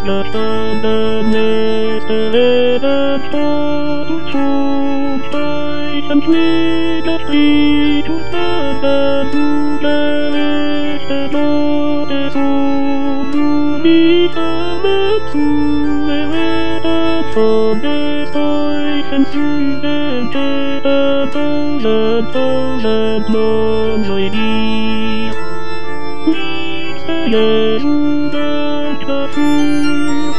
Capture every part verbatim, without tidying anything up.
verstanden ist, werden Tod und Schuld, Zeichen, Widerstreit und Böden, gerichtet Todes Sohn, du mich alle zu, er redet von des Zeichens Sünden, jeder tausend, tausend Mann sei dir. Liebster Jesu, dank dafür.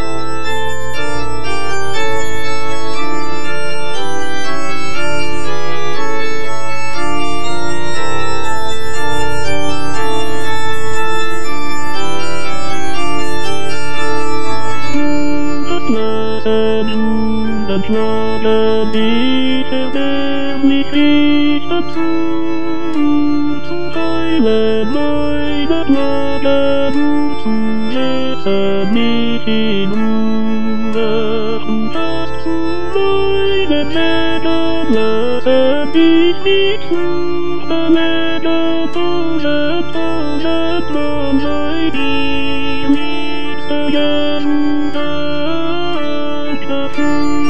Hundert Laden, ich erwärm mich nicht dazu, zum Teilen meiner Laden zu setzen mich in Ruhe, du hast zu meinen Läden, lassen dich nicht zu, verläden tausend, tausend Mann sei dir, liebster Jesu, dank dafür.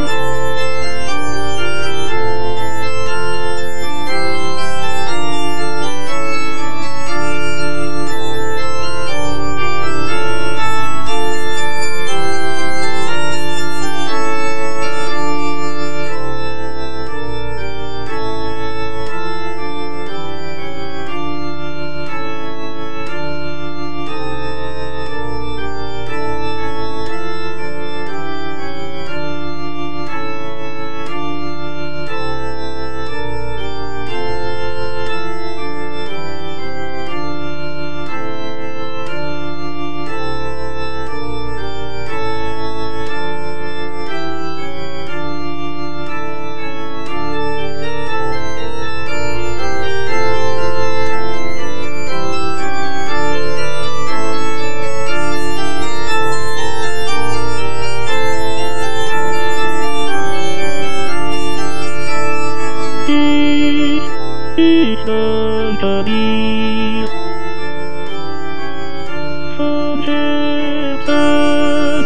Ich danke dir von Herzen.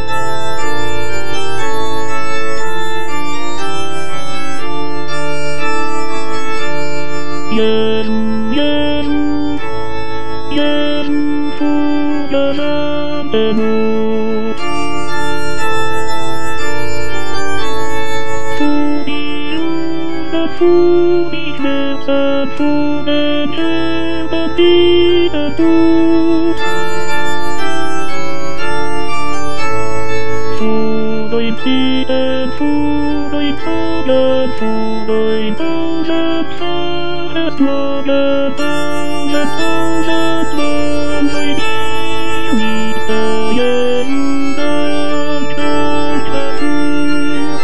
Jesu, Jesu, Jesu, verlernte Not. Vor die Jugend, vor die Schmerzen, vor den Scherben, die der Tod. Vor dein Siegen, vor dein Zorn, vor dein tausend Faches Laden, tausend, tausend Mann sei dir, liebster Jesu, dank, dank dafür.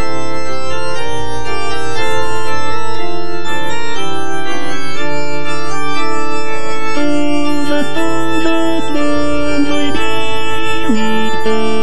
Tausend, tausend Mann sei dir, liebster